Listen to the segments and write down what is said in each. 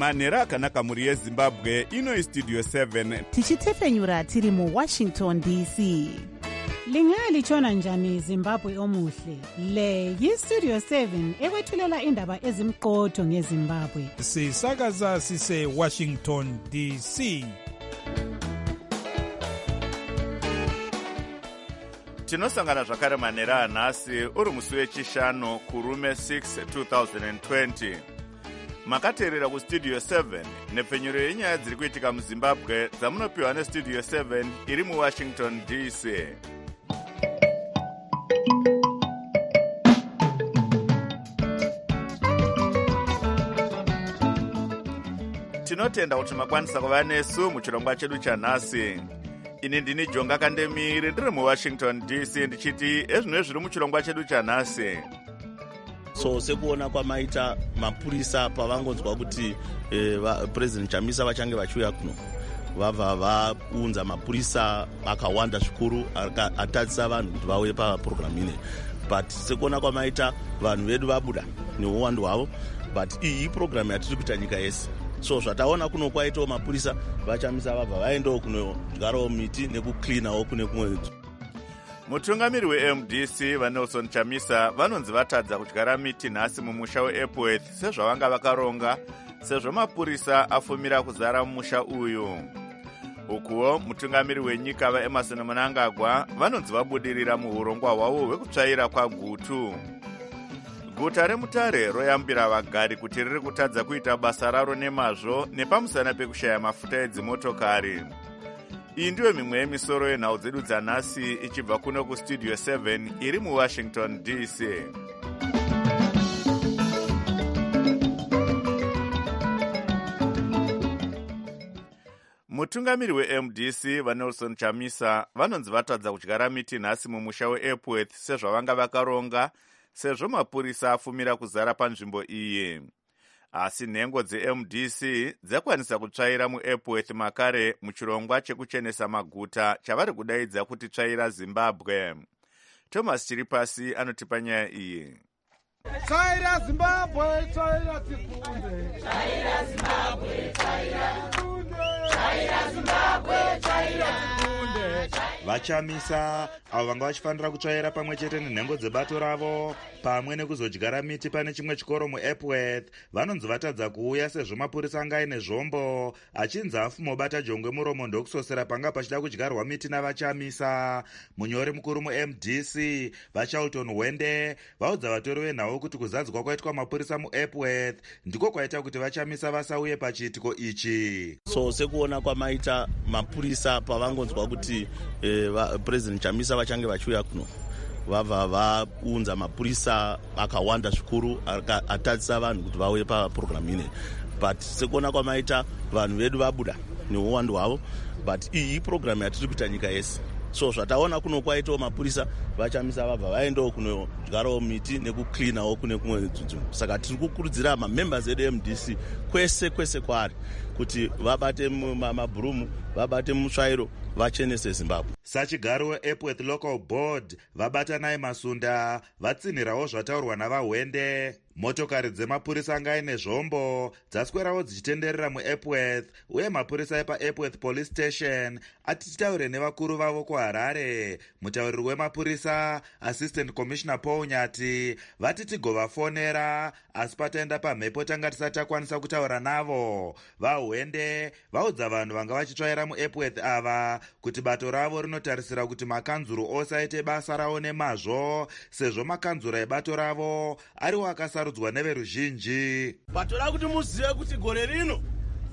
manhero akanaka mhuri yezimbabwe. Ino Studio 7 tichitefenyura tiri muWashington DC. Lingalitshona njani Zimbabwe omuhle? Le yiStudio 7 ekwethulela indaba ezimqotho ngeZimbabwe. Sisakaza sise Washington DC. tinosangana zvakare manhero anhasi uri musi wechishanu kurume 6 2020. makateerera kustudio 7 nepfenyuro yenyaya dziri kuitika muzimbabwe dzamunopiwa nestudio 7 iri muwashington DC. tinotenda kuti makwanisa kuva nesu muchirongwa chedu chanhasi. ini ndini Jonga Kandemiri ndiri muwashington DC ndichiti ezvino zviri muchirongwa chedu chanhasi. So sekuona kwamaita mapurisa pavangonzwa kuti President Chamisa vachange vachiuya kuno, vabva vaunza mapurisa akawanda zvikuru atadzisa vanhu kuti vauye paprogramu ine. But sekuona kwamaita vanhu vedu vabuda neuwandu hwavo, but iyi program yatiri kuita nyika yese. So zvataona kuno kwaitawo mapurisa vachamisa vabva vaendawo kunodyarawo miti nekuklinawo kune kumwe. mutungamiri weMDC vaNelson Chamisa vanonzi vatadza kudyara miti nhasi mumusha weEpworth sezvavanga vakaronga, sezvo mapurisa afumira kuzara mumusha uyu. ukuwo mutungamiri wenyika vaEmmerson Mnangagwa vanonzi vabudirira muurongwa hwavo hwekutsvaira kwagutu. guta reMutare royambira vagari kuti riri kutadza kuita basa raro nemazvo nepamusana pekushaya mafuta edzimotokari. iyi ndiyo mimwe yemisoro yenhau dzedu dzanhasi ichibva kuno kustudio 7 iri muwashington DC. mutungamiri weMDC vaNelson Chamisa vanonzi vatadza kudyara miti nhasi mumusha weEpworth sezvavanga vakaronga, sezvo mapurisa afumira kuzara panzvimbo iyi. asi nhengo dzeMDC dzakwanisa kutsvaira muEpworth makare muchirongwa chekuchenesa maguta chavari kudaidza kuti tsvaira Zimbabwe. Thomas Chiripasi anotipa nyaya iyi. Tsvaira Zimbabwe, tsvaira tikunde. Tsvaira Zimbabwe, tsvaira tikunde. Tsvaira Zimbabwe, tsvaira tikunde. Vachamisa avo vanga vachifanira kutsvaira pamwe chete nenhengo dzebato ravo pamwe nekuzodyara miti pane chimwe chikoro muEpworth vanonzi vatadza kuuya sezvo mapurisa anga aine zvombo achinzi afumobata jongwe muromo ndokusosera panga pachida kudyarwa miti navachamisa. munyori mukuru muMDC vaCharlton Wende vaudza vatori venhau kuti kuzadzwa kwaitwa mapurisa muEpworth ndiko kwaita kuti vachamisa vasauye pachiitiko ichi. So sekuona kwamaita mapurisa pavangonzwa kuti President Chamisa vachange vachiuya kuno, vabva vaunza mapurisa akawanda zvikuru atadzisa vanhu kuti vauye paprogramu ine. But sekuona kwamaita vanhu vedu vabuda neuwandu hwavo, but iyi program yatiri kuita nyika yese. So zvataona kuno kwaitawo mapurisa vachamisa vabva vaendawo kunodyarawo miti nekuklinawo kune kumwe nzvimbo. Saka tiri kukurudzira mamembers edu eMDC kwese kwaari kuti vabate mabhurumu, vabate mutsvairo, vachenese Zimbabwe. Sachigaro weEpworth Local Board vabatanai Masunda vatsinhirawo zvataurwa navaHwende. motokari dzemapurisa anga aine zvombo dzaswerawo dzichitenderera muEpworth uye mapurisa epaEpworth Police Station ati titaure nevakuru vavo kuHarare. mutauriri wemapurisa Assistant Commissioner Paul Nyati vati tigovafonera asi pataenda pamhepo tanga tisati takwanisa kutaura navo. vaHwende vaudza vanhu vanga vachitsvaira muEpworth ava kuti bato ravo rinotarisira kuti makanzuru ose aite basa ravo nemazvo sezvo makanzura ebato ravo ariwo akasarudzwa neveruzhinji. bato rakuti muzive kuti gore rino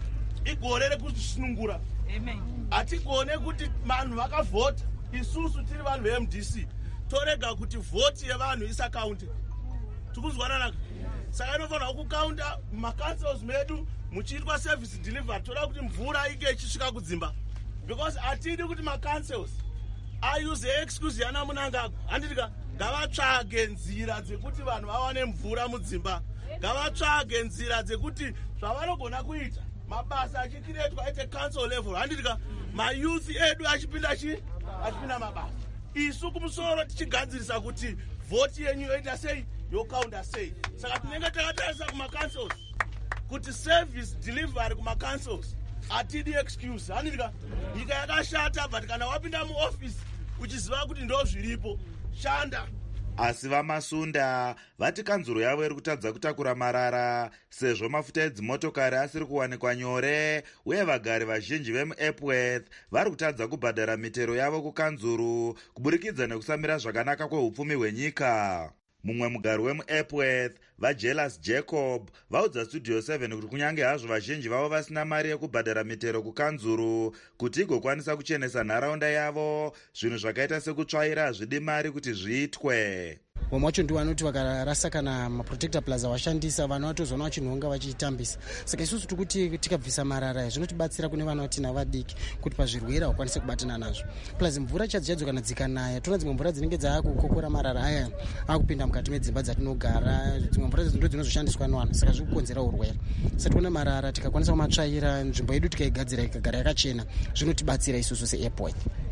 igore rekusunungura. hatigone kuti vanhu vakavhota, isusu tiri vanhu veMDC torega kuti vhoti yevanhu isakaunte. tikuzwananaka. saka inofanirwa kukaunta makancels medu muchiitwa service delivery. toda kuti mvura ike ichisvika kudzimba, because hatidi kuti macancels ause excuse yana Mnangagwa. handitika ngavatsvage nzira dzekuti vanhu vawane mvura mudzimba, ngavatsvage nzira dzekuti zvavanogona kuita mabasa achikiretwa at a council level. handitika mayouth edu achipinda mabasa. isu kumusoro tichigadzirisa kuti vhoti yenyu yoita sei, yokaunda sei. saka tinenge takatarisa kumacancels kuti service delivery kuma-councils hatidi excuse hanidika nyika yakashata but kana wapinda muofisi uchiziva kuti ndo zviripo shanda. Asi vamasunda vati kanzuro yavo iri kutadza kutakura marara sezvo mafuta edzimotokari asiri kuwanikwa nyore uye vagari vazhinji vemuEpworth vari kutadza kubhadhara mitero yavo kukanzuru kuburikidza nekusamira zvakanaka kweupfumi hwenyika. Mumwe mugari wemuEpworth vaJelas Jacob vaudza Studio 7 kuti kunyange hazvo vazhinji vavo vasina mari yekubhadhara mitero kukanzuru kuti igokwanisa kuchenesa nharaunda yavo, zvinhu zvakaita sekutsvaira hazvidi mari kuti zviitwe. Vamwe vacho ndivo vanoti vakarasa kana maprotector plaza washandisa vana vatozoona vachinhonga vachitambisa. Saka isusu tikuti tikabvisa marara zvinotibatsira kune vana vatina vadiki kuti pazvirwere vakwanise kubatana nazvo. Plus mvura chadzo kana dzikanaya tona dzimwe mvura dzinenge dzaakukokora marara aya akupinda mukati medzimba dzatinogara, dzimwe mvura ndo dzinozoshandiswa nevanhu saka zviri kukonzera urwere. Saka tiona marara tikakwanisa kumatsvaira nzvimbo yedu tikaigadzira ikagara yakachena zvinotibatsira isusu seAirport.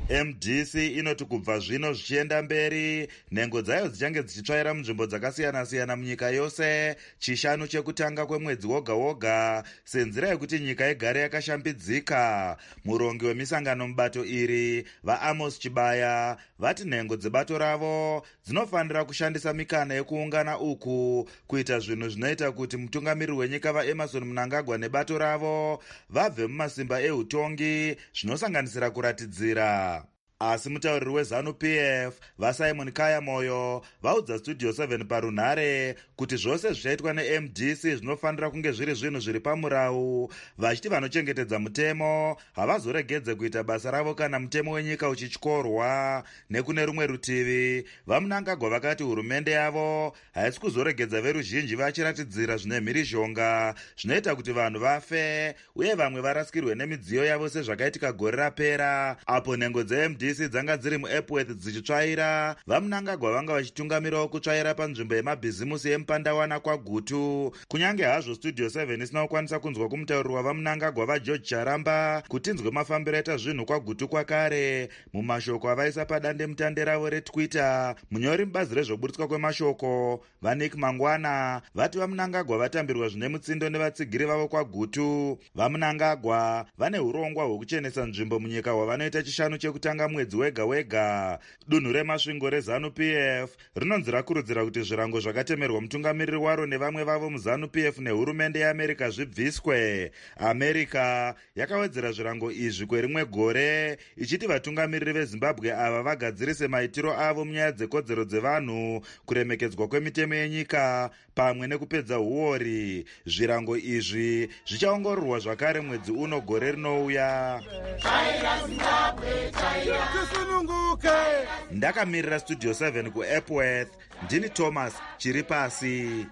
MDC inoti kubva zvino zvichienda mberi nhengo dzayo dzichange dzichitsvaira munzvimbo dzakasiyana-siyana munyika yose chishanu chekutanga kwemwedzi woga woga senzira yekuti nyika igare yakashambidzika. Murongi wemisangano mubato iri vaAmos Chibaya vati nhengo dzebato ravo dzinofanira kushandisa mikana yekuungana uku kuita zvinhu zvinoita kuti mutungamiriri wenyika vaEmmerson Mnangagwa nebato ravo vabve mumasimba eutongi zvinosanganisira kuratidzira. Asi mutauriri weZANU-PF vaSimon Kayamoyo vaudza Studio 7 parunhare kuti zvose zvichaitwa neMDC zvinofanira kunge zviri zvinhu zviri pamurau, vachiti vanochengetedza mutemo havazoregedze kuita basa ravo kana mutemo wenyika uchityorwa. Nekune rumwe rutivi vaMnangagwa vakati hurumende yavo haisi kuzoregedza veruzhinji vachiratidzira zvine mhirizhonga zvinoita kuti vanhu vafe uye vamwe varasikirwe nemidziyo yavo sezvakaitika gore rapera apo nhengo dzeMDC dzanga dziri muEpworth dzichitsvaira. vaMnangagwa vanga vachitungamirawo kutsvaira panzvimbo yemabhizimusi yemupandawana kwaGutu. Kunyange hazvo Studio 7 isina kukwanisa kunzwa kumutauriri wavaMnangagwa vaGeorge Charamba kuti inzwe mafambiro aita zvinhu kwaGutu kwakare. Mumashoko avaisa padande mutande ravo reTwitter, munyori mubazi rezvoburitswa kwemashoko vaNick Mangwana vati vaMnangagwa vatambirwa zvine mutsindo nevatsigiri vavo kwaGutu. vaMnangagwa vane urongwa hwekuchenesa nzvimbo munyika hwavanoita chishanu chekutanga mwedzi wega wega. Dunhu remasvingo reZANU-PF rinonzi rakurudzira kuti zvirango zvakatemerwa mutungamiriri waro nevamwe vavo muZANU-PF nehurumende yeAmerica zvibviswe. America yakawedzera zvirango izvi kwerimwe gore ichiti vatungamiriri veZimbabwe ava vagadzirise maitiro avo munyaya dzekodzero dzevanhu, kuremekedzwa kwemitemo yenyika pamwe nekupedza huori. Zvirango izvi zvichaongororwa zvakare mwedzi uno gore rinouya. Ndakamirira Studio 7 kuEpworth, ndini Thomas Chiripasi.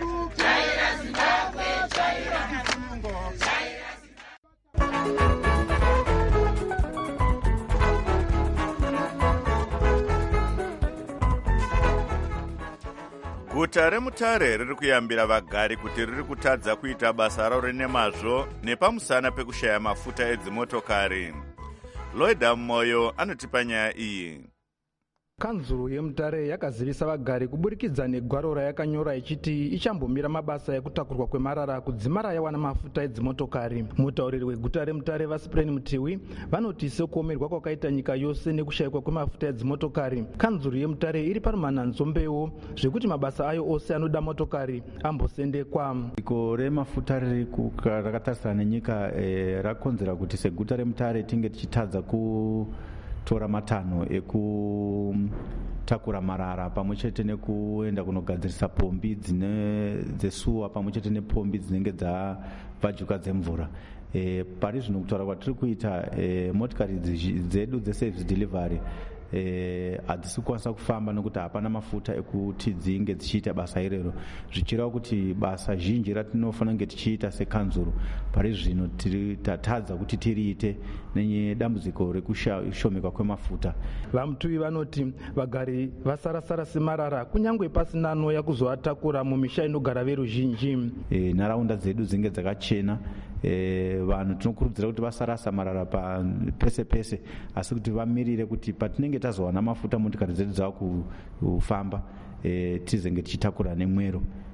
Guta reMutare riri kuyambira vagari kuti riri kutadza kuita basa raro nemazvo nepamusana pekushaya mafuta edzimotokari. Lloyd Moyo anotipa nyaya iyi. Kanzuru yeMutare yakazivisa vagari kuburikidza negwaro rayakanyora ichiti ichambomira mabasa ekutakurwa kwemarara kudzimara yawana mafuta edzimotokari. Mutauriri weguta reMutare vaSipreni Mutiwi vanoti sekuomerwa kwakaita nyika yose nekushayikwa kwemafuta edzimotokari, kanzuru yeMutare iri parumanhanzombewo zvekuti mabasa ayo ose anoda motokari ambosendekwa. Iko remafuta riri rakatarisana nenyika rakonzera kuti seguta reMutare tinge tichitadza tora matanho ekutakura marara pamwe chete nekuenda kunogadzirisa pombi dzesuwa pamwe chete nepombi dzinenge dzabvajuka dzemvura. Pari zvino kutaura kwatiri kuita motikari dzedu dzeservice delivery hadzisi kukwanisa kufamba nokuti hapana mafuta ekuti dzinge dzichiita basa irero, zvichireva kuti basa zhinji ratinofanira kunge tichiita sekanzuru pari zvino tatadza kuti tiriite nedambudziko rekushomeka kwemafuta. VaMutiwi vanoti vagari vasarasara semarara kunyange pasina anoya kuzoatakura mumisha inogara veruzhinji. Nharaunda dzedu dzinge dzakachena. Vanhu tinokurudzira kuti vasarasa marara pese pese asi kuti vamirire kuti patinenge tazowana mafuta motikari dzedu dzava kufamba tizenge tichitakura nemwero.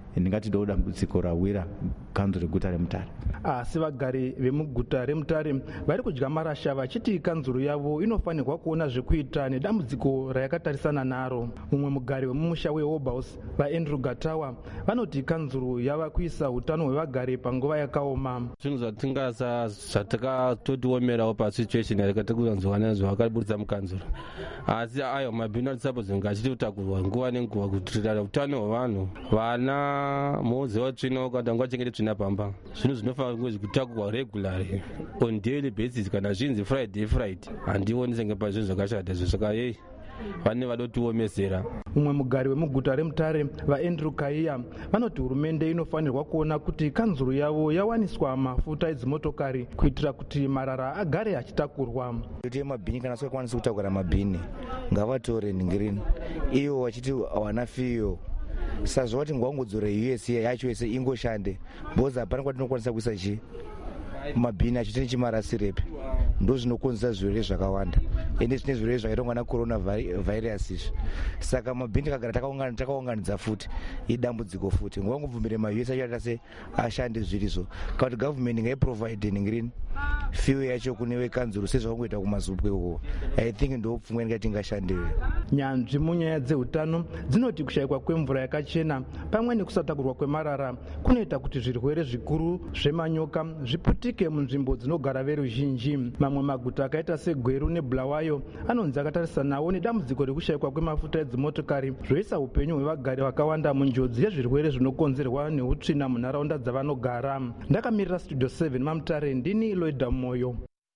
ndingati ndo dambudziko rawira kanzuro reguta reMutare. Asi vagari vemuguta reMutare vari kudya marasha vachiti kanzuro yavo inofanirwa kuona zvekuita nedambudziko rayakatarisana naro. Mumwe mugari wemumusha weHobhouse vaAndrew Gatawa vanoti kanzuro yava kuisa utano hwevagari panguva yakaoma. Zvinhu zvatakatotiomerawo pasituation yakatakuranzwa nazvo vakaburitsa mukanzuro, asi ayo mabhini atisapozenge achititakurwa nguva nenguva kutirira utano hwevanhu. Vana moze watsvina ukatanga wachengete tsvina pamba, zvinhu zvinofanira kunge zvikutakurwa regularly on daily basis, kana zvinzi Friday handioni senge pazvinhu zvakashata izvo. Saka yei vane vadotiomesera. Mumwe mugari wemuguta reMutare vaAndrew Kaiya vanoti hurumende inofanirwa kuona kuti kanzuro yavo yawaniswa mafuta edzimotokari kuitira kuti marara agare achitakurwa. Kuti mabhini kana sikwanisa kutakura mabhini ngavatore nhingirini ivo vachiti hawana fiyo. Sazvo vati ngwangudzore US yacho yese ingoshande boza hapana kwatinokwanisa kuisa chi mabhini achitini chimarasirepi, ndo zvinokonzera zvirwere zvakawanda ende zvine zvirwere zvakaitwa na corona virus izvi. Saka mabhini kagara takaunganidza futi idambudziko futi ngwangubvumire maUS acho se ashande zvirizvo kuti government ngaiprovide nhingirini fiyo yacho kune wekanzuro sezvakungoita kumazupwe uko. I think ndo pfungwa ingati ingashandewe. Nyanzvi munyaya dzeutano dzinoti kushayikwa kwemvura yakachena pamwe nekusatakurwa kwemarara kunoita kuti zvirwere zvikuru zvemanyoka zviputike munzvimbo dzinogara veruzhinji. Mamwe maguta akaita seGweru neBulawayo anonzi akatarisanawo nedambudziko rekushayikwa kwemafuta edzimotokari zvoisa upenyu hwevagari vakawanda munjodzi yezvirwere zvinokonzerwa neutsvina munharaunda dzavanogara. Ndakamirira Studio 7 maMutare, ndini Loida Moyo.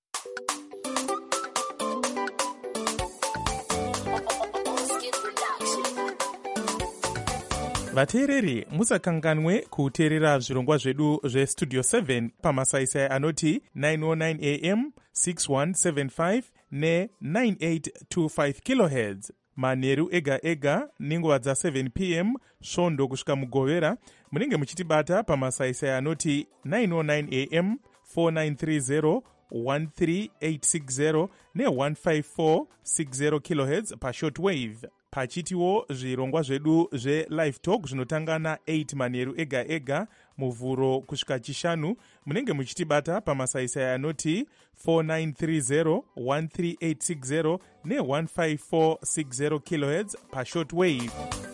vateereri musakanganwe kuteerera zvirongwa zvedu zvestudio 7 pamasaisai anoti 909 am 6175 ne9825 kHz manheru ega ega nenguva dza7 pm svondo kusvika mugovera. munenge muchitibata pamasaisai anoti 909 am 4930 13860 ne15460 kHz pashortwave. pachitiwo zvirongwa zvedu zvelive talk zvinotanga na8 manheru ega ega muvhuro kusvika chishanu. munenge muchitibata pamasaisai anoti 4930 13860 ne15460 kHz pashortwave.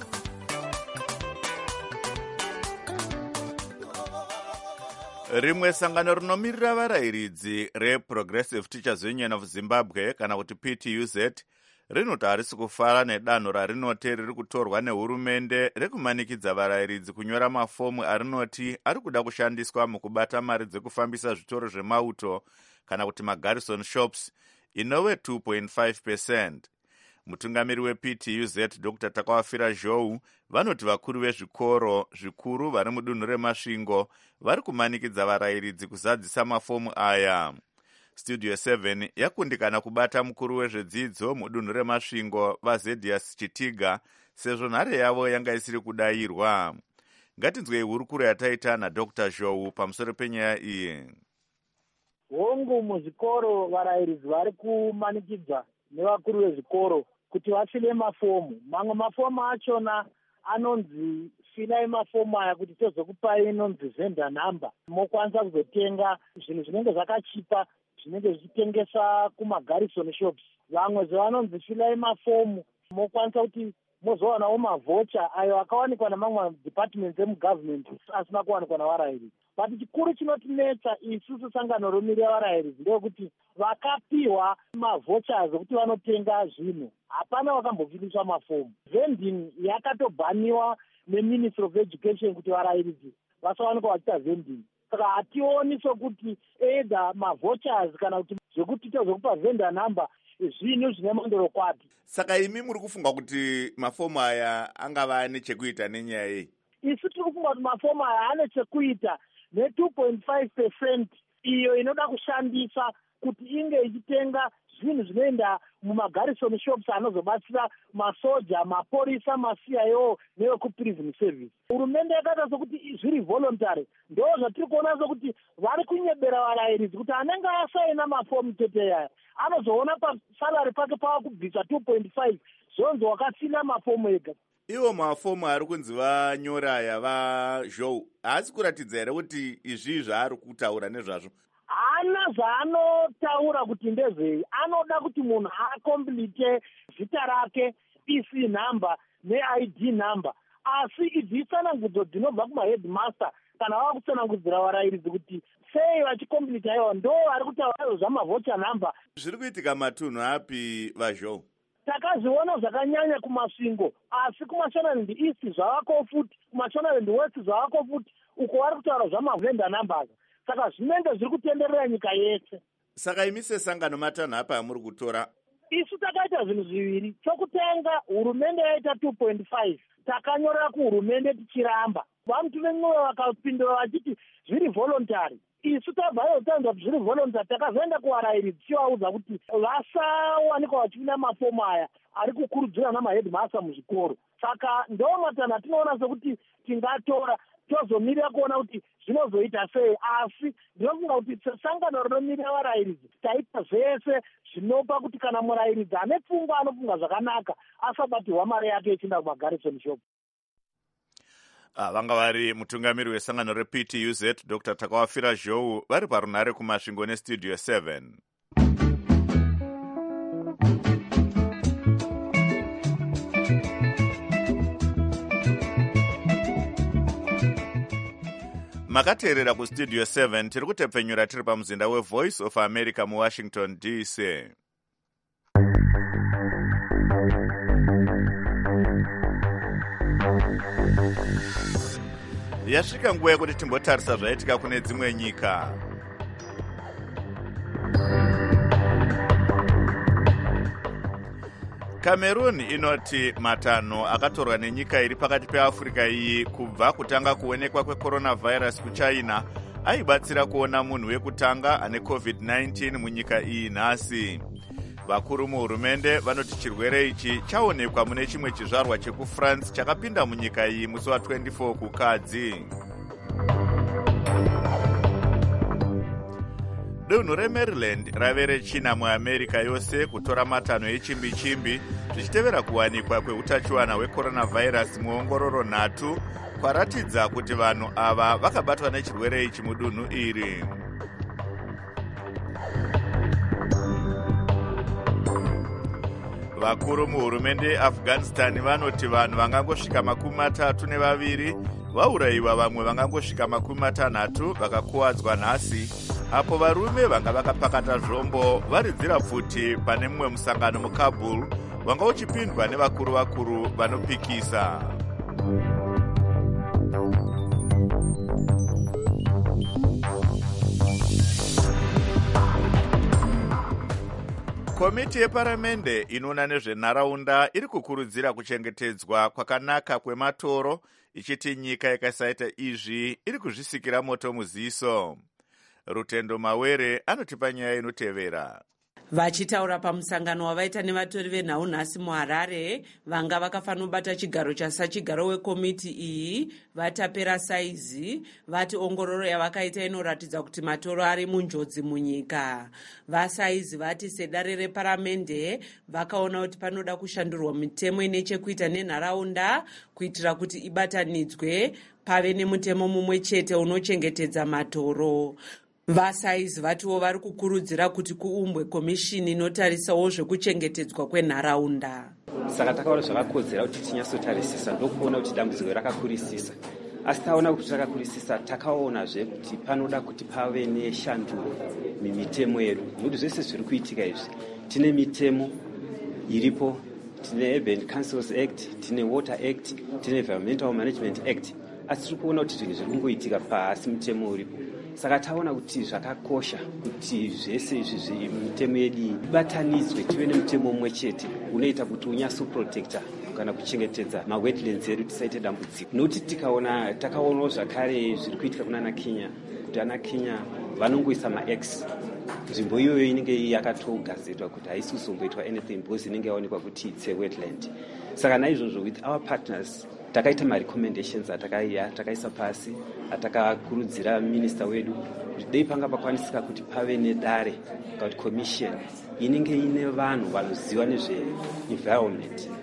rimwe sangano rinomirira varayiridzi reProgressive Teachers Union of Zimbabwe kana kuti PTUZ rinoti harisi kufara nedanho rarinoti riri kutorwa nehurumende rekumanikidza varayiridzi kunyora mafomu arinoti ari kuda kushandiswa mukubata mari dzekufambisa zvitoro zvemauto kana kuti magarrison shops inove 2.5%. mutungamiri wePTUZ Dr. Takawafira Zhou vanoti vakuru vezvikoro zvikuru vari mudunhu reMasvingo vari kumanikidza varayiridzi kuzadzisa mafomu aya. Studio 7 yakundikana kubata mukuru wezvedzidzo mudunhu reMasvingo vaZedius Chitiga sezvo nhare yavo yanga isiri kudayirwa. ngatinzwei hurukuro yataita naDr. Zhou pamusoro penyaya iyi. hongu muzvikoro varayiridzi vari kumanikidza nevakuru vezvikoro kuti vafile mafomu. mamwe mafomu achona anonzi filai mafomu aya kuti tozokupai inonzi vendor number, mokwanisa kuzotenga zvinhu zvinenge zvakachipa zvinenge zvichitengesa kumagarrison shops. vamwe zvavanonzi filai mafomu mokwanisa kuti mozowanawo mavhocha ayo akawanikwa namamwe departments emugovernment asina kuwanikwa navarayiridzi. but chikuru chinotinetsa isusu sangano romirira varayiridzi ndeyekuti vakapiwa mavhochas okuti vanotenga zvinhu hapana vakambofiniswa mafomu. vending yakatobhaniwa neministry of education kuti varayiridzi vasawanikwa vachiita vending. saka hationi sokuti either mavhochas kana kuti zvekuti tozokupa vendor number zvinhu zvine mandorokwati. saka imi muri kufunga kuti mafomu aya angava ane chekuita nenyaya iyi? isu tiri kufunga kuti mafomu aya ane chekuita ne2.5% iyo inoda kushandisa kuti inge ichitenga zvinhu zvinoenda mumagarrison shops anozobatsira masoja, maporisa, maCIO nevekuprison service. hurumende yakaita sokuti zviri voluntary. ndo zvatiri kuona sokuti vari kunyebera varayiridzi kuti anenge asaina mafomu tete yaya anozoona pasalari pake pava kubvisa 2.5 zvonzi wakasina mafomu ega. Iwo mafomu ari kunzi vanyora yavazhou haasi kuratidza here kuti izvi zvaari kutaura nezvazvo? Hana zvaanotaura kuti ndezvei. Anoda kuti munhu akomplete zita rake, EC number neID number. Asi idzi itsanangudzo dzinobva kumaheadmaster kana vava kutsanangudzira varayiridzi kuti sei vachikompleta ivo ndo vari kutaura zvamavhocha number. Zviri kuitika matunhu api vazhou? Takazviona zvakanyanya kumasvingo, asi kumaShonaland East zvavako futi, kumaShonaland West zvavako futi, uko vari kutaura zvamavenda numbers. Saka zvinenge zviri kutenderera nyika yese. Saka imi sesangano matanhu apa amuri kutora? Isu takaita zvinhu zviviri. Chokutenga, hurumende yaita 2.5. Takanyorera kuhurumende tichiramba. Vantu vemwoyo vakapindura vachiti zviri voluntary. Isu tabvayo taenda kuti zviri voluntary, takazoenda kuvarayiridzi tichivaudza kuti vasawanikwa vachipinda mafomu aya ari kukurudzirwa namaheadmaster muzvikoro. Saka ndo matanhu atinoona sekuti tingatora tozomirira kuona kuti zvinozoita sei. Asi ndinofunga kuti sesangano rinomirira varayiridzi taita zvese zvinopa kuti kana murayiridzi ane pfungwa anofunga zvakanaka asabatirwa mari yake ichienda kumagarrison shop. Vanga vari mutungamiri wesangano rePTUZ Dr. Takawafira Zhou vari parunhare kumasvingo nestudio 7. Makateerera kustudio 7 tiri kutepfenyura tiri pamuzinda weVoice of America muWashington DC. Yasvika nguva yekuti timbotarisa zvaitika kune dzimwe nyika. Cameroon inoti matanho akatorwa nenyika iri pakati peAfrica iyi kubva kutanga kuonekwa kwecoronavirus kuChina aibatsira kuona munhu wekutanga ane COVID-19 munyika iyi nhasi. Vakuru muhurumende vanoti chirwere ichi chaonekwa mune chimwe chizvarwa chekuFrance chakapinda munyika iyi musi wa24 kukadzi. Dunhu reMaryland rave rechina muAmerica yose kutora matanho echimbi-chimbi zvichitevera kuwanikwa kweutachiwana hwecoronavirus muongororo 3 kwaratidza kuti vanhu ava vakabatwa nechirwere ichi mudunhu iri. Vakuru muhurumende yeAfghanistan vanoti vanhu vangangosvika 32 vaurayiwa, vamwe vangangosvika 60 vakakuwadzwa nhasi, apo varume vanga vakapakata zvombo varidzira pfuti pane mumwe musangano muKabul wanga uchipindwa nevakuru vanopikisa. Komiti yeparamende inoona nezvenharaunda iri kukurudzira kuchengetedzwa kwakanaka kwematoro, ichiti nyika ikasaita izvi iri kuzvisikira moto muziso. Rutendo Mawere anotipa nyaya inotevera. Vachitaura pamusangano wavaita nevatori venhau nhasi muHarare, vanga vakafanira kubata chigaro chasachigaro wekomiti iyi vatapera saizi vati ongororo yavakaita inoratidza kuti matoro ari munjodzi munyika. Vasaizi vati sedare reparamende vakaona kuti panoda kushandurwa mitemo ine chekuita nenharaunda kuitira kuti ibatanidzwe pave nemutemo mumwe chete unochengetedza matoro. Vasaizi vatiwo vari kukurudzira kuti kuumbwe komishini inotarisawo zvekuchengetedzwa kwenharaunda. Saka takaona zvakakodzera kuti tinyatsotarisisa ndokuona kuti dambudziko rakakurisisa. Asi taona kuti rakakurisisa, takaonazve kuti panoda kuti pave neshanduro mimitemo yedu. Nokuti zvese zviri kuitika izvi, tine mitemo iripo, tine Urban Councils Act, tine Water Act, tine Environmental Management Act. Asi tiri kuona kuti zvinhu zviri kungoitika pasi mutemo uripo. Saka taona kuti zvakakosha kuti zvese izvi mitemo yedu ibatanidzwe tive nemutemo umwe chete unoita kuti unyatsoprotecta kana kuchengetedza mawetlands edu tisaite dambudziko. Nokuti takaonawo zvakare zviri kuitika kuna Kenya, kuti ana Kenya vanongoisa max. Nzvimbo iyoyo inenge yakatogadzirwa kuti haisi kuzomboitwa anything because inenge yaonekwa kuti it's a wetland. Saka naizvozvo with our partners takaita ma-recommendations atakaisa pasi, atakakurudzira minista wedu kuti dei panga pakwanisika kuti pave nedare kuti commission inenge ine vanhu vanoziva nezve-environment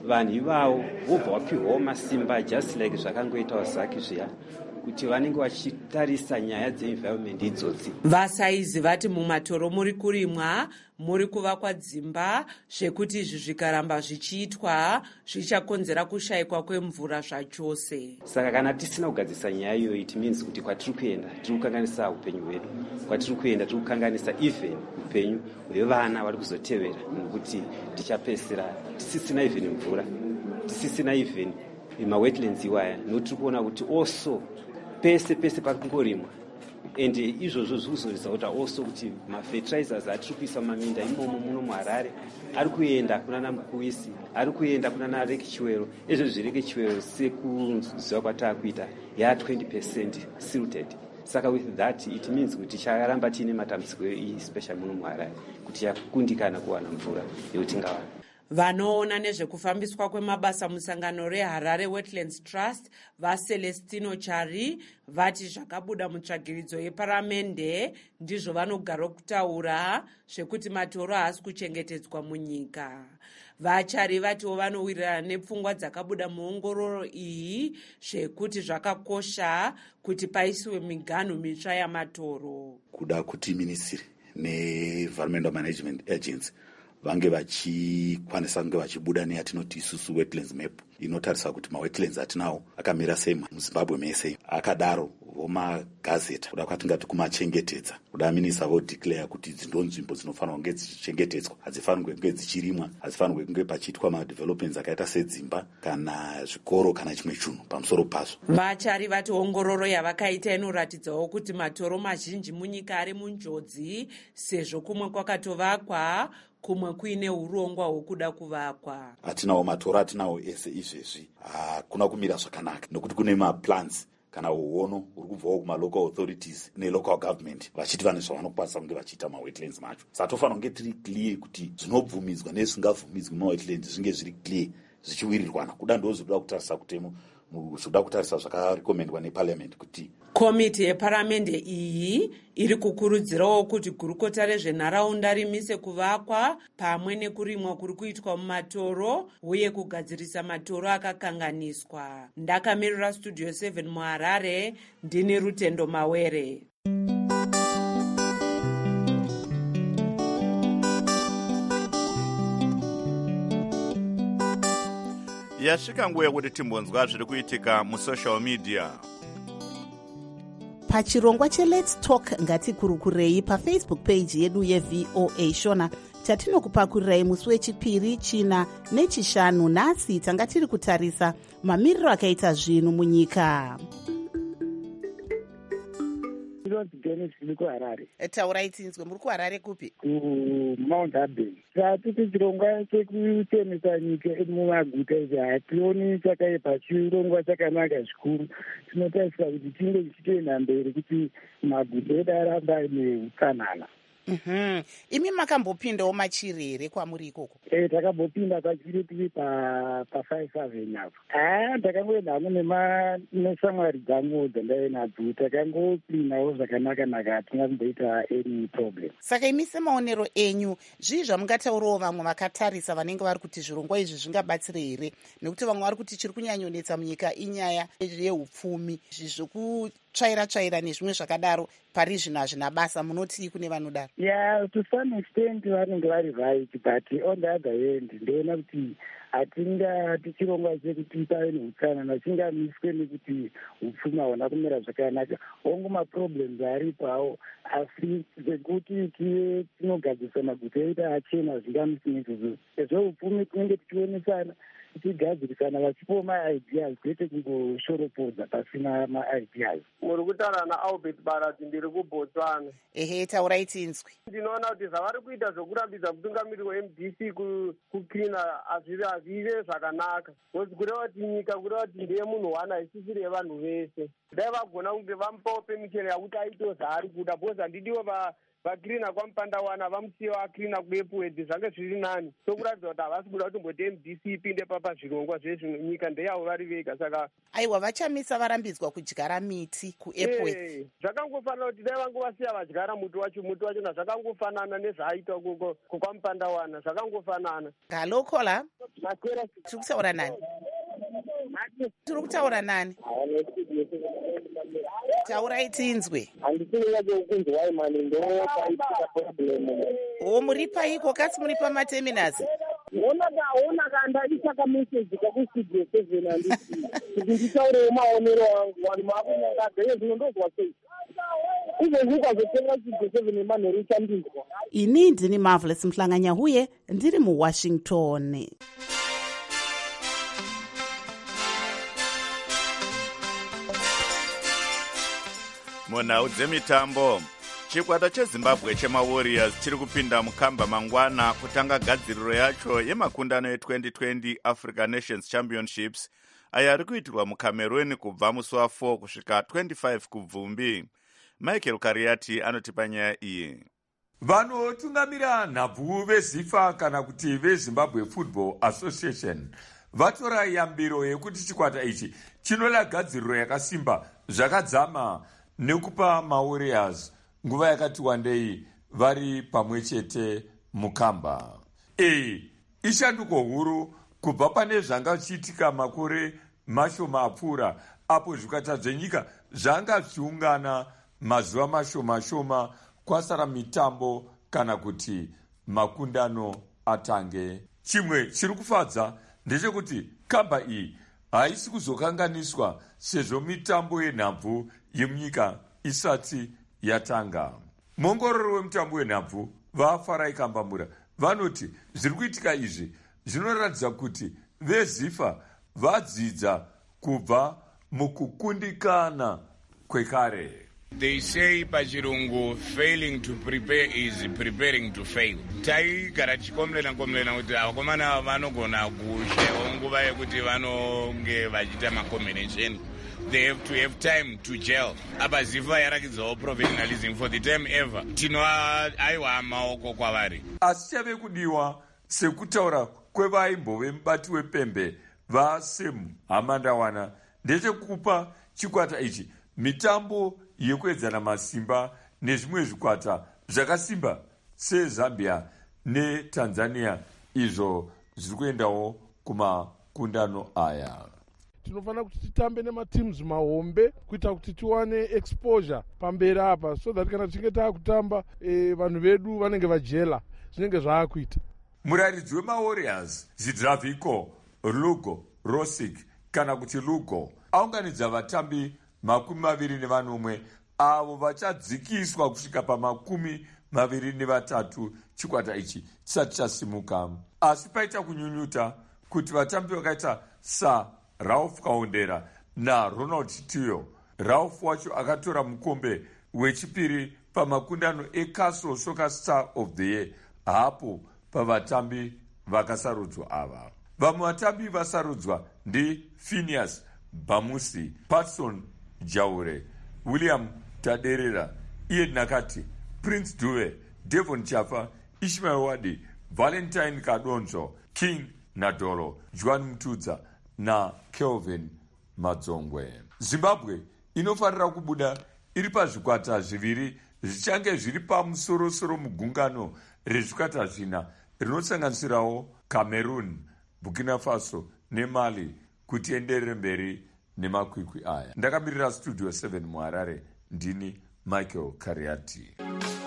vanhu ivavo vobva vapihwawo masimba just like zvakangoitawo zaki zviya kuti vanenge vachitarisa nyaya dzeenvironment idzodzi. Vasaizi vati mumatoro muri kurimwa, muri kuvakwa dzimba, zvekuti izvi zvikaramba zvichiitwa zvichakonzera kushayikwa kwemvura zvachose. Saka kana tisina kugadzirisa nyaya iyoyi, it means kuti kwatiri kuenda tiri kukanganisa upenyu hwedu, kwatiri kuenda tiri kukanganisa even upenyu hwevana vari kuzotevera, nokuti tichapedzisira tisisina even mvura, tisisina even mawetlands iwaya, nokuti tiri kuona kuti also pese pari kungorimwa, and izvozvo zvikuzoridza kuti also kuti mafertilizers atiri kuisa mumaminda imomo muno muHarare ari kuenda kunana Mukuisi, ari kuenda kunana Reke Chiwero. Izvo zvireke Chiwero sekuziva kwataakuita ya 20% silted. Saka with that it means kuti chakaramba tiine matambudziko especially muno muHarare kuti chakundikana kuwana mvura yekuti ngawana. Vanoona nezvekufambiswa kwemabasa musangano reHarare Wetlands Trust vaCelestino Chari vati zvakabuda mutsvagiridzo yeparamende ndizvo vanogara kutaura zvekuti matoro haasi kuchengetedzwa munyika. Vachari vatiwo vanowirirana nepfungwa dzakabuda muongororo iyi zvekuti zvakakosha kuti paisiwe miganhu mitsva yamatoro. Kuda kuti Ministry neEnvironmental Management Agency vange vachikwanisa kunge vachibuda neyatinoti isusu wetlands map inotarisa kuti mawetlands atinawo akamira sei muZimbabwe mese. Akadaro vomagazeta kuda kwatingati kumachengetedza, kuda minisa vodeclare kuti dzindo nzvimbo dzinofanirwa kunge dzichichengetedzwa, hadzifanirwi kunge dzichirimwa, hadzifanirwi kunge pachiitwa madevelopments akaita sedzimba kana zvikoro kana chimwe chinhu pamusoro pazvo. Vachari vati ongororo yavakaita inoratidzawo kuti matoro mazhinji munyika ari munjodzi sezvo kumwe kwakatovakwa kumwe kuine urongwa hwekuda kuvakwa. Atinawo matoro atinawo ese izvezvi hakuna kumira zvakanaka nokuti kune maplans kana uono uri kubvawo kumalocal authorities nelocal government vachiti vane zvavanokwanisa kunge vachiita mawetlands macho. Saka tofanira kunge tiri clear kuti zvinobvumidzwa nezvisingabvumidzwi mawetlands zvinge zviri clear zvichiwirirwana. Kuda ndo zvoda kutarisa kutemo zvoda kutarisa zvakarekomendwa neparliament kuti komiti yeparamende iyi iri kukurudzirawo kuti gurukota rezvenharaunda rimise kuvakwa pamwe nekurimwa kuri kuitwa mumatoro uye kugadzirisa matoro akakanganiswa. Ndakamirira Studio 7 muHarare, ndini Rutendo Mawere. Yasvika nguva yekuti timbonzwa zviri kuitika musocial media. Pachirongwa cheLet's Talk ngatikurukurei paFacebook page yedu yeVOA Shona chatinokupakurirai musi wechipiri, china nechishanu. Nhasi tanga tiri kutarisa mamiriro akaita zvinhu munyika. Ndiri kuHarare. Taurai tinzwe, muri kuHarare kupi? Mount Aben. Tatiti chirongwa chekutemesa nyika mumaguta izvi hationi chakaipa, chirongwa chakanaka zvikuru. Tinotarisira kuti tinge tichitoenda mberi kuti maguta edu aramba neutsanana. Imi makambopindawo machiri here kwamuri ikoko? Takambopinda kwachiri tiri pa5 apo. Takangoenda hangu neshamwari dzangu dzandainadzo, takangopinawo zvakanaka-naka, hatina kumboita any problem. Saka imi semaonero enyu, zvii zvamungataurawo vamwe vakatarisa vanenge vari kuti zvirongwa izvi zvingabatsire here? Nekuti vamwe vari kuti chiri kunyanyonetsa munyika inyaya yeupfumi, zvekutsvaira-tsvaira nezvimwe zvakadaro. Pari zvino hazvina basa, munoti kune vanodaro? To some extent vanenge vari right, but on the other hand ndoona kuti hatingati chirongwa chekuti pave neutsanana chingamiswe nekuti upfumi hauna kumira zvakanaka. Hongu maproblems aripo hawo, asi zvekuti tive tinogadzirisa maguta edu achena zvingamisi nezvozvo. Zveupfumi tinenge tichionesana tichigadzirisana vachipowo maideas kwete kungoshoropodza pasina maideas. Muri kutaura naAlbert Barati, ndiri kuBotswana. Taurai tinzwi. Ndinoona kuti zvavari kuita zvokurambidza mutungamiri weMDC kuklina hazvive zvakanaka. Nokuti kureva kuti nyika kureva kuti ndeyemunhu wana isisiri yevanhu vese. Dai vagona kunge vamupawo pemichero yakuti aitewo zvaari kuda, because handidiwo vakirina kwamupandawana vamusiyewo akirina kuepwed zvange zviri nani sokuratidza kuti havasi kuda kutomboti MDC ipinde pazvirongwa zvezvinyika ndeyavo vari vega saka aiwa vachamisa varambidzwa kudyara miti kuepwed zvakangofanana kuti dai vangu vasiya vadyara muti wachona zvakangofanana nezvaaita kwamupandawana zvakangofanana galokola tiri kutaura nani taurai tinzwe handisiniyakunzwai mani ndopaitika problem muri paiko kasi muri pamateminazi ona kandaisa kameseji kakustudio 7 handisi kuti nditaurewo maonero angu vanhu maakunyangadza zvinondozwa sei izvezvi ukazotenga studio 7 emanhero uchandinzwa. Ini ndini Marvelous Mhlanganyahuye ndiri muWashington. munhau dzemitambo chikwata chezimbabwe chemawarriors chiri kupinda mukamba mangwana kutanga gadziriro yacho yemakundano e2020 African Nations Championships ayo ari kuitirwa mucameroon kubva musi wa4 kusvika 25 kubvumbi. Michael Kariati anotipa nyaya iyi. Vanotungamira nhabvu vezifa kana kuti veZimbabwe Football Association vatora yambiro yekuti chikwata ichi chinoda gadziriro yakasimba zvakadzama nekupa mawarriors nguva yakati wandei vari pamwe chete mukamba. Ishanduko huru kubva pane zvanga zvichiitika makore mashoma apfuura apo zvikwata zvenyika zvanga zvichiungana mazuva mashoma kwasara mitambo kana kuti makundano atange. Chimwe chiri kufadza ndechekuti kamba iyi haisi kuzokanganiswa sezvo mitambo yenhabvu yemunyika isati yatanga. Muongororo wemutambo wenhabvu vaFarai Kambamura vanoti zviri kuitika izvi zvinoratidza kuti veZifa vadzidza kubva mukukundikana kwekare. They say pachirungu failing to prepare is preparing to fail. Taigara tichikomlena kuti vakomana vanogona kushayawo nguva yekuti vanonge vachiita macombination. They have to have time to gel. Apa Zifa yarakidzawo professionalism for the time ever. Aiwa maoko kwavari. Asi chave kudiwa sekutaura kwevaimbove mubati wepembe vaSem Hamandawana ndechekupa chikwata ichi mitambo yekuedzana masimba nezvimwe zvikwata zvakasimba seZambia neTanzania izvo zviri kuendawo kumakundano aya. Tinofanira kuti titambe nematims mahombe kuita kuti tiwane exposure pamberi apa so that kana tichinge taakutamba vanhu vedu vanenge vajela zvinenge zvaakuita. Muraridzi wemawarriors Zidraviko Lugo Rosik kana kuti Lugo aunganidza vatambi 21 avo vachadzikiswa kusvika pa23 chikwata ichi chisati chasimuka. Asi paita kunyunyuta kuti vatambi vakaita saRalph Kaondera naRonald Chitiyo, Ralph wacho akatora mukombe wechipiri pamakundano eCastle Soccer Star of the Year hapo pavatambi vakasarudzwa ava. Vamwe vatambi vasarudzwa ndi Phineas Bamusi, Patson Jaure, William Taderera, Ian Nakati, Prince Dube, Devon Chafa, Ishmael Wadi, Valentine Kadonzo, King Nadolo, Juan Mutudza na Kelvin Madzongwe. Zimbabwe inofanira kubuda iri pazvikwata zviviri zvichange zviri pamusorosoro mugungano rezvikwata zvina rinosanganisirawo Cameroon, Burkina Faso neMali kuti enderere mberi nemakwikwi aya. Ndakamirira Studio 7 muHarare ndini Michael Kariati.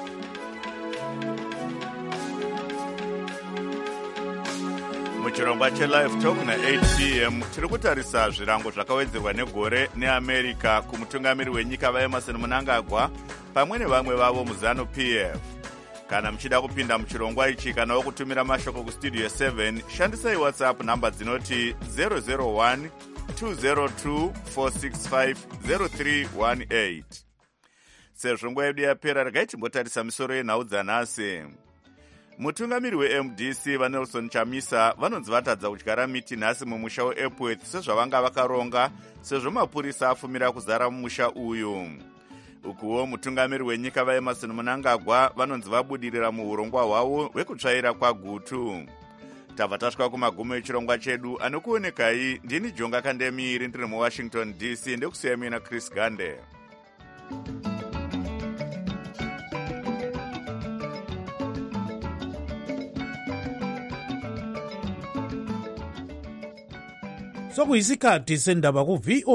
Muchirongwa cheLive Talk na8 p.m. tiri kutarisa zvirango zvakawedzerwa negore neAmerica kumutungamiri wenyika vaEmerson Mnangagwa pamwe nevamwe vavo muZanu PF. Kana muchida kupinda muchirongwa ichi kana wokutumira mashoko kustudio 7 shandisai WhatsApp namba dzinoti 001 202 465 0318. Sezvo nguva yedu yapera regai timbotarisa misoro yenhau dzanhasi. Mutungamiri weMDC vaNelson Chamisa vanonzi vatadza kudyara miti nhasi mumusha weEpworth sezvavanga vakaronga sezvo mapurisa afumira kuzara mumusha uyu. ukuwo mutungamiri wenyika vaemarson mnangagwa vanonzi vabudirira muurongwa hwavo hwekutsvaira kwagutu. tabva tasvika kumagumo echirongwa chedu. anokuonekai ndini jonga kandemiri ndiri muwashington dc ndekusiyai mina Chris Gande. sokuyisikhathi sendaba ku-VOA